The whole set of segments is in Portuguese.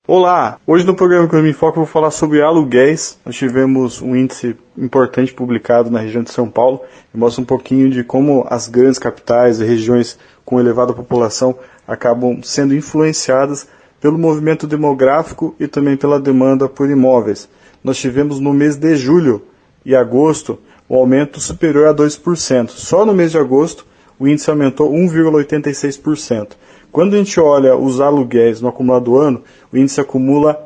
Olá! Hoje no programa Economia em Foco eu vou falar sobre aluguéis. Nós tivemos um índice importante publicado na região de São Paulo e mostra um pouquinho de como as grandes capitais e regiões com elevada população acabam sendo influenciadas pelo movimento demográfico e também pela demanda por imóveis. Nós tivemos no mês de julho e agosto um aumento superior a 2%. Só no mês de agosto o índice aumentou 1,86%. Quando a gente olha os aluguéis no acumulado do ano, o índice acumula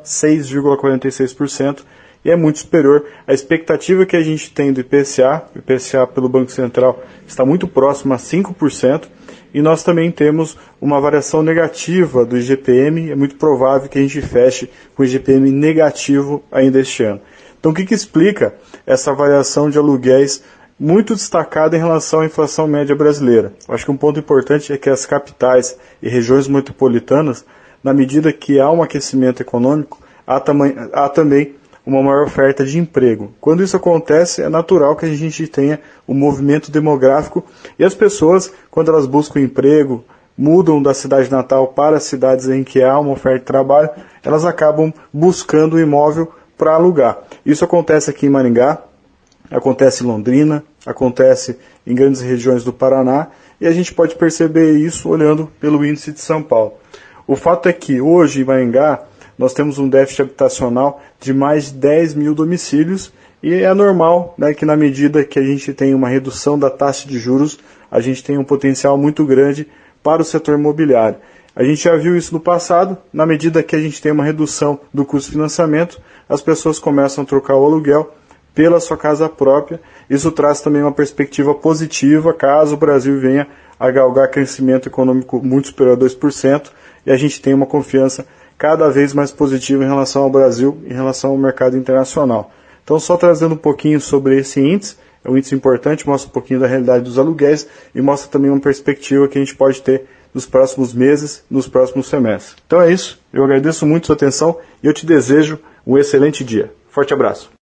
6,46% e é muito superior à expectativa que a gente tem do IPCA. O IPCA pelo Banco Central está muito próximo a 5%. E nós também temos uma variação negativa do IGPM. É muito provável que a gente feche com o IGPM negativo ainda este ano. Então o que explica essa variação de aluguéis muito destacada em relação à inflação média brasileira? Eu acho que um ponto importante é que as capitais e regiões metropolitanas, na medida que há um aquecimento econômico, há também uma maior oferta de emprego. Quando isso acontece, é natural que a gente tenha um movimento demográfico e as pessoas, quando elas buscam emprego, mudam da cidade natal para cidades em que há uma oferta de trabalho, elas acabam buscando um imóvel para alugar. Isso acontece aqui em Maringá, acontece em Londrina, acontece em grandes regiões do Paraná, e a gente pode perceber isso olhando pelo índice de São Paulo. O fato é que hoje em Maringá nós temos um déficit habitacional de mais de 10 mil domicílios, e é normal, né, que na medida que a gente tem uma redução da taxa de juros, a gente tem um potencial muito grande para o setor imobiliário. A gente já viu isso no passado, na medida que a gente tem uma redução do custo de financiamento, as pessoas começam a trocar o aluguel pela sua casa própria. Isso traz também uma perspectiva positiva, caso o Brasil venha a galgar crescimento econômico muito superior a 2%, e a gente tem uma confiança cada vez mais positiva em relação ao Brasil, em relação ao mercado internacional. Então, só trazendo um pouquinho sobre esse índice, é um índice importante, mostra um pouquinho da realidade dos aluguéis e mostra também uma perspectiva que a gente pode ter nos próximos meses, nos próximos semestres. Então é isso, eu agradeço muito a sua atenção e eu te desejo um excelente dia. Forte abraço.